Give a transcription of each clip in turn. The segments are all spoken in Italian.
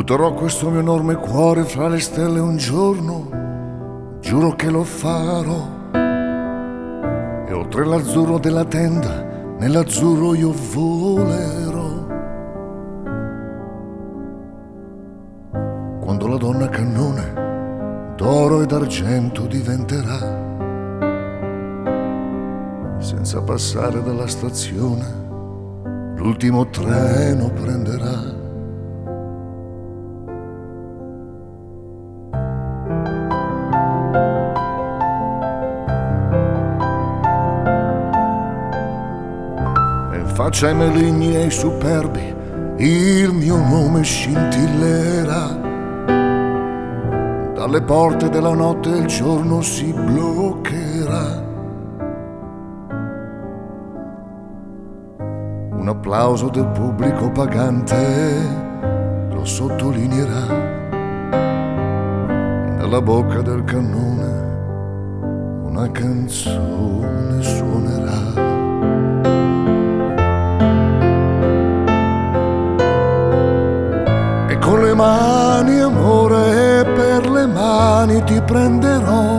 Butterò questo mio enorme cuore fra le stelle un giorno, giuro che lo farò. E oltre l'azzurro della tenda, nell'azzurro io volerò. Quando la donna cannone d'oro e d'argento diventerà, senza passare dalla stazione, l'ultimo treno prenderà. Faccia ai meligni e ai superbi il mio nome scintillerà. Dalle porte della notte il giorno si bloccherà. Un applauso del pubblico pagante lo sottolineerà. Dalla bocca del cannone una canzone suonerà. Con le mani, amore, per le mani ti prenderò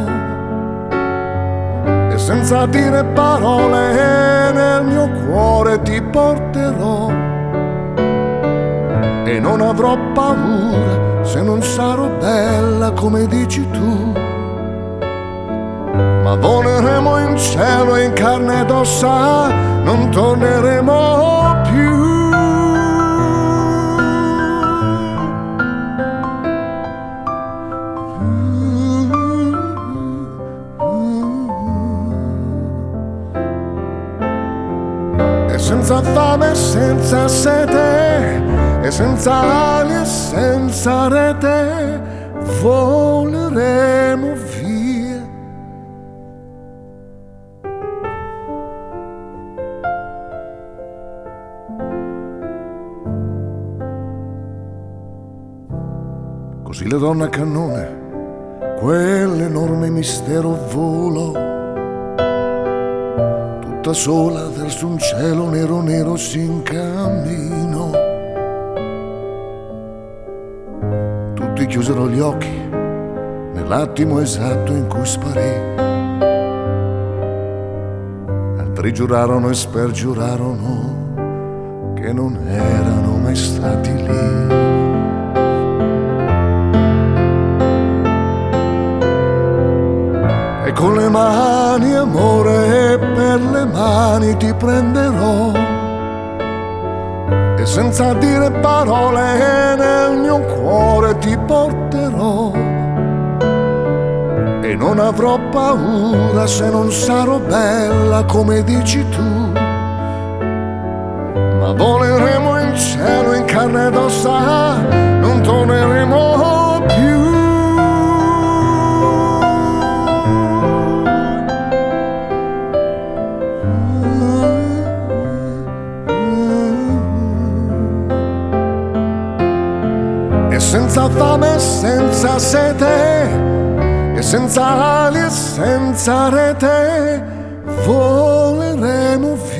e senza dire parole nel mio cuore ti porterò. E non avrò paura se non sarò bella come dici tu, ma voleremo in cielo in carne ed ossa, non torneremo più. Senza fame e senza sete, e senza ali e senza rete, voleremo via. Così la donna cannone, quell'enorme mistero volò tutta sola verso un cielo nero nero si incamminò. Tutti chiusero gli occhi nell'attimo esatto in cui sparì. Altri giurarono e spergiurarono che non erano mai stati lì. E con le mani, amore, per le mani ti prenderò e senza dire parole nel mio cuore ti porterò. E non avrò paura se non sarò bella come dici tu, ma voleremo in cielo in carne ed ossa, non torneremo più. Senza fame e senza sete, e senza ali e senza rete, voleremo via.